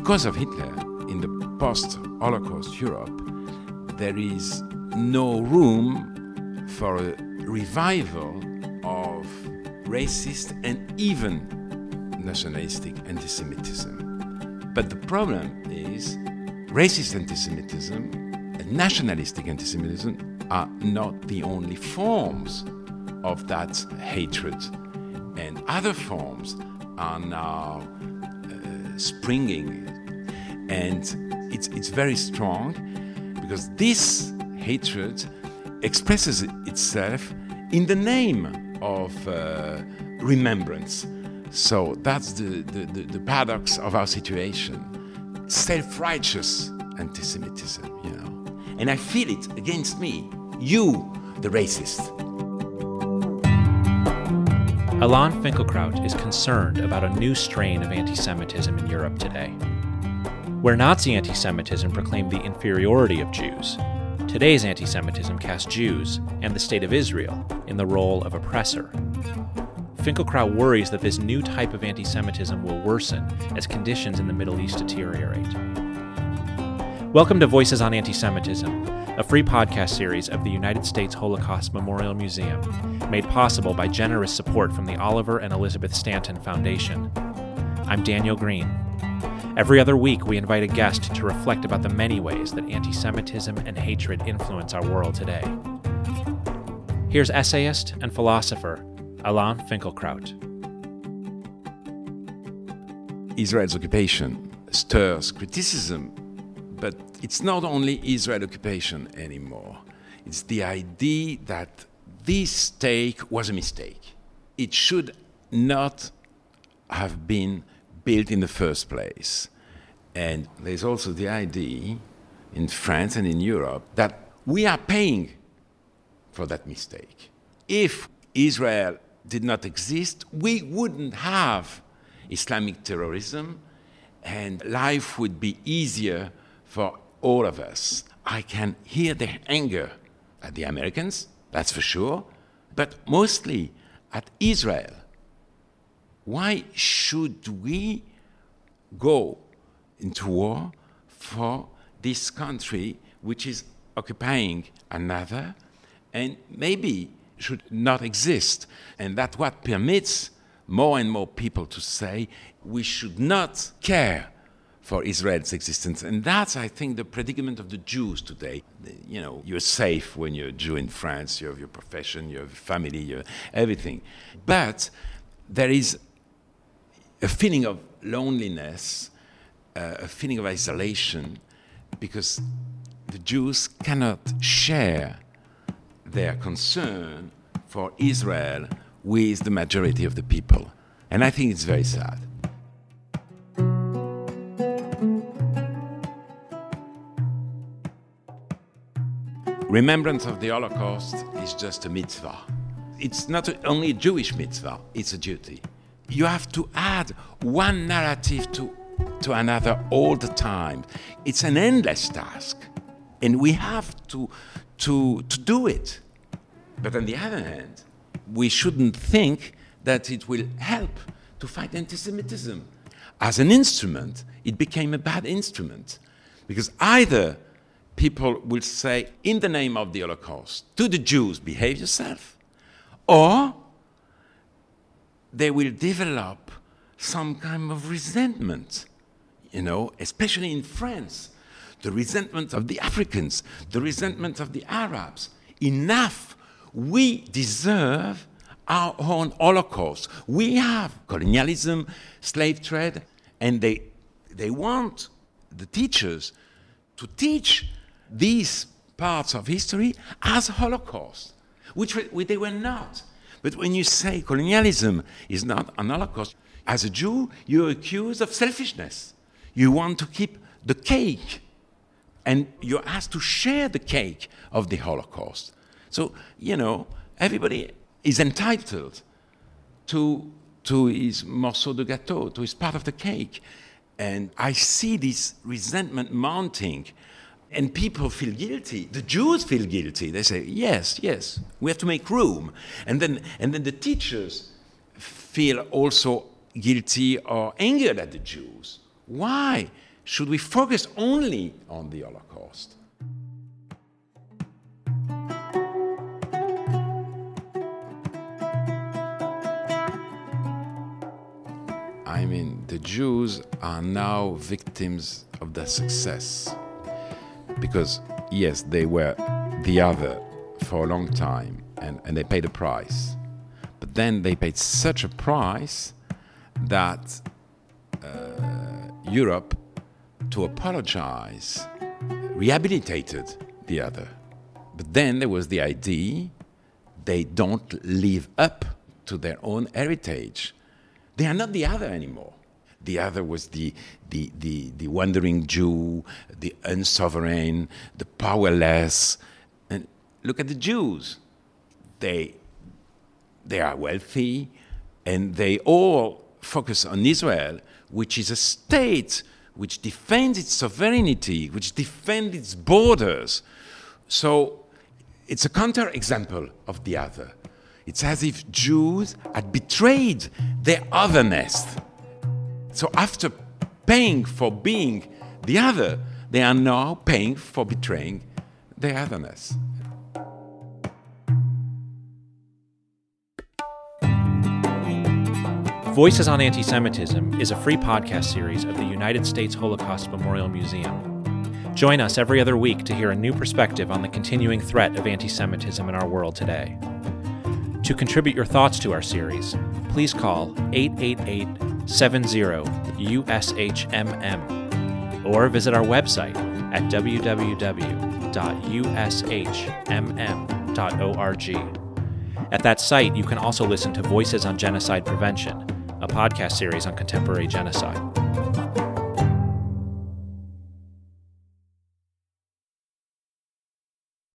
because of Hitler, in the post-Holocaust Europe, there is no room for a revival of racist and even nationalistic anti-Semitism. But the problem is racist anti-Semitism and nationalistic anti-Semitism are not the only forms of that hatred. And other forms are now springing. And it's very strong because this hatred expresses itself in the name of remembrance. So that's the paradox of our situation. Self-righteous anti-Semitism, you know. And I feel it against me, you, the racist. Alain Finkielkraut is concerned about a new strain of anti-Semitism in Europe today. Where Nazi anti-Semitism proclaimed the inferiority of Jews, today's anti-Semitism casts Jews and the State of Israel in the role of oppressor. Finkielkraut worries that this new type of anti-Semitism will worsen as conditions in the Middle East deteriorate. Welcome to Voices on Anti-Semitism, a free podcast series of the United States Holocaust Memorial Museum, made possible by generous support from the Oliver and Elizabeth Stanton Foundation. I'm Daniel Green. Every other week, we invite a guest to reflect about the many ways that anti-Semitism and hatred influence our world today. Here's essayist and philosopher Alain Finkielkraut. Israel's occupation stirs criticism, but it's not only Israel occupation anymore. It's the idea that this take was a mistake. It should not have been built in the first place. And there's also the idea in France and in Europe that we are paying for that mistake. If Israel did not exist, we wouldn't have Islamic terrorism and life would be easier for all of us. I can hear the anger at the Americans, that's for sure, but mostly at Israel. Why should we go into war for this country which is occupying another and maybe should not exist? And that's what permits more and more people to say we should not care for Israel's existence. And that's, I think, the predicament of the Jews today. You know, you're safe when you're a Jew in France, you have your profession, you have your family, you have everything. But there is a feeling of loneliness, a feeling of isolation, because the Jews cannot share their concern for Israel with the majority of the people. And I think it's very sad. Remembrance of the Holocaust is just a mitzvah. It's not only a Jewish mitzvah, it's a duty. You have to add one narrative to another all the time. It's an endless task, and we have to do it. But on the other hand, we shouldn't think that it will help to fight anti-Semitism. As an instrument, it became a bad instrument, because either people will say, in the name of the Holocaust, to the Jews, behave yourself, or they will develop some kind of resentment, you know, especially in France, the resentment of the Africans, the resentment of the Arabs. Enough. We deserve our own Holocaust. We have colonialism, slave trade, and they want the teachers to teach these parts of history as Holocaust, which they were not. But when you say colonialism is not an Holocaust, as a Jew, you're accused of selfishness. You want to keep the cake, and you're asked to share the cake of the Holocaust. So, you know, everybody is entitled to his morceau de gâteau, to his part of the cake. And I see this resentment mounting, and people feel guilty. The Jews feel guilty. They say, yes, we have to make room. And then the teachers feel also guilty or angered at the Jews. Why Should we focus only on the Holocaust? I mean, the Jews are now victims of their success. Because, yes, they were the other for a long time, and they paid a price. But then they paid such a price that Europe, to apologize, rehabilitated the other. But then there was the idea they don't live up to their own heritage. They are not the other anymore. The other was the wandering Jew, the unsovereign, the powerless. And look at the Jews. They are wealthy, and they all focus on Israel, which is a state which defends its sovereignty, which defends its borders. So it's a counterexample of the other. It's as if Jews had betrayed their otherness. So after paying for being the other, they are now paying for betraying their otherness. Voices on Anti-Semitism is a free podcast series of the United States Holocaust Memorial Museum. Join us every other week to hear a new perspective on the continuing threat of anti-Semitism in our world today. To contribute your thoughts to our series, please call 888-70-USHMM or visit our website at www.ushmm.org. At that site, you can also listen to Voices on Genocide Prevention, a podcast series on contemporary genocide.